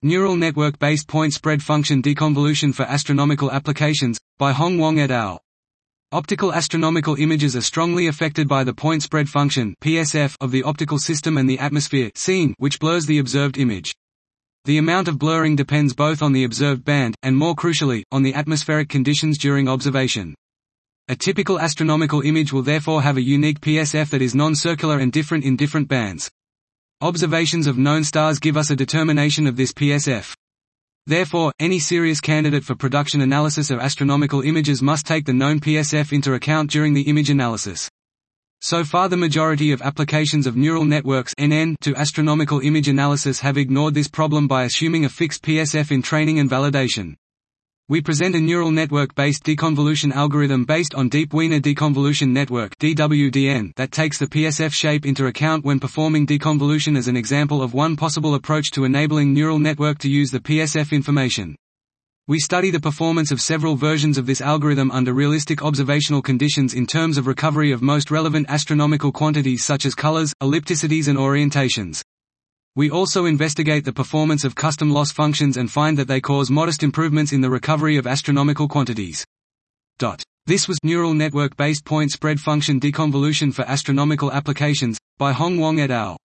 Neural network-based point spread function deconvolution for astronomical applications, by Hong Wang et al. Optical astronomical images are strongly affected by the point spread function (PSF) of the optical system and the atmosphere (scene), which blurs the observed image. The amount of blurring depends both on the observed band, and more crucially, on the atmospheric conditions during observation. A typical astronomical image will therefore have a unique PSF that is non-circular and different in different bands. Observations of known stars give us a determination of this PSF. Therefore, any serious candidate for production analysis of astronomical images must take the known PSF into account during the image analysis. So far the majority of applications of neural networks (NN) to astronomical image analysis have ignored this problem by assuming a fixed PSF in training and validation. We present a neural network-based deconvolution algorithm based on Deep Wiener Deconvolution Network (DWDN) that takes the PSF shape into account when performing deconvolution as an example of one possible approach to enabling neural network to use the PSF information. We study the performance of several versions of this algorithm under realistic observational conditions in terms of recovery of most relevant astronomical quantities such as colors, ellipticities and orientations. We also investigate the performance of custom loss functions and find that they cause modest improvements in the recovery of astronomical quantities. This was Neural Network-Based Point Spread Function Deconvolution for Astronomical Applications, by Hong Wang et al.